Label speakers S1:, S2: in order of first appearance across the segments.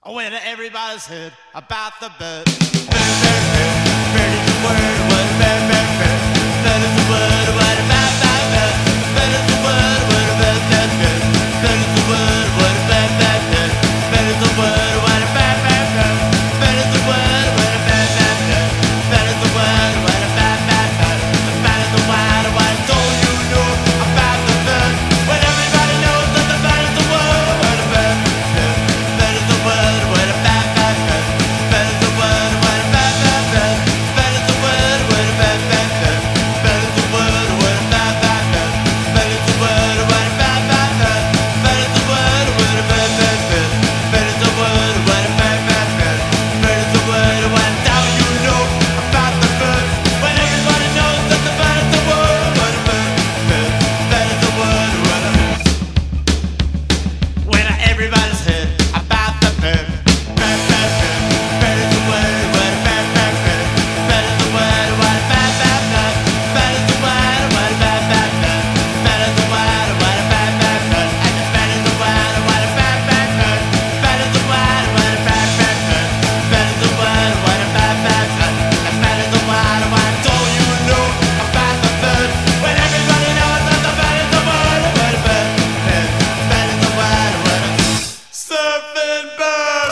S1: When everybody's heard about the bird. Bird, bird, bird, bird is the word, what a bird, bird, bird. Bird is the word, what a bird, bird, bird. Bird is the word, what a bird, bird, bird. Bird is the word, what a bird, bird, bird. Bird is the word, what a bird, bird, bird. Bird is the word, what a bird, bird, bird. Bird is the word, what a bird, bird, bird. The bird is the word, what don't you know about the bird? When everybody knows that the bird is the word, what a bird, bird. Bird is the word, what a bird, bird, bird. Bird is the word, what a bird, bird, bird. Bird is the word, what a bird, bird, bird. Bird is the word, what a bird, bird, bird. Bird is the word, what a bird, bird, bird. Bird is the word, what a bird, bird, bird. Bird is the word, what a bird, bird, bird. Bird is the word, what don't you know about the bird? When everybody knows that the bird is the word, what a bird, bird. Bird is the word, what a when everybody's heard about the bird. Bird, bird, bird. Bird is the word, what a bird, bird, bird. Bird is the word, what a bird, bird, bird. Bird is the word, what a bird, bird, bird. Bird is the word, what a bird, bird, bird. And the bird is the word, what a bird, bird, bird. Bird is the word, what a bird, bird, bird. Bird is the word, what a bird, bird, bird. The bird is the word, what don't you know about the bird? When everybody knows that the bird is the word, what a bird, bird. Bird is the word, what a surfing bird.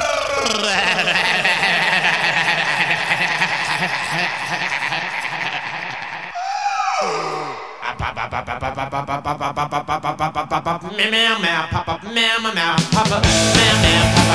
S1: Meow meow, pop up, meow meow, pop up, meow meow, pop